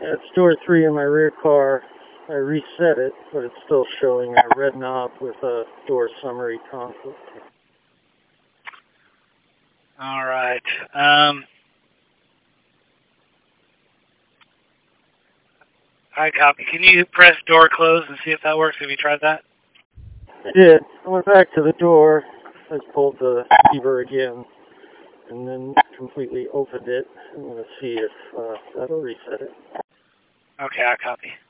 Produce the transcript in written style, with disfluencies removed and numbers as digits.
It's door 3 in my rear car. I reset it, but it's still showing a red knob with a door summary conflict. All right. I copy. Can you press door close and see if that works? Have you tried that? I did. I went back to the door. I pulled the lever again, and then completely opened it. I'm going to see if that'll reset it. Okay, I copy.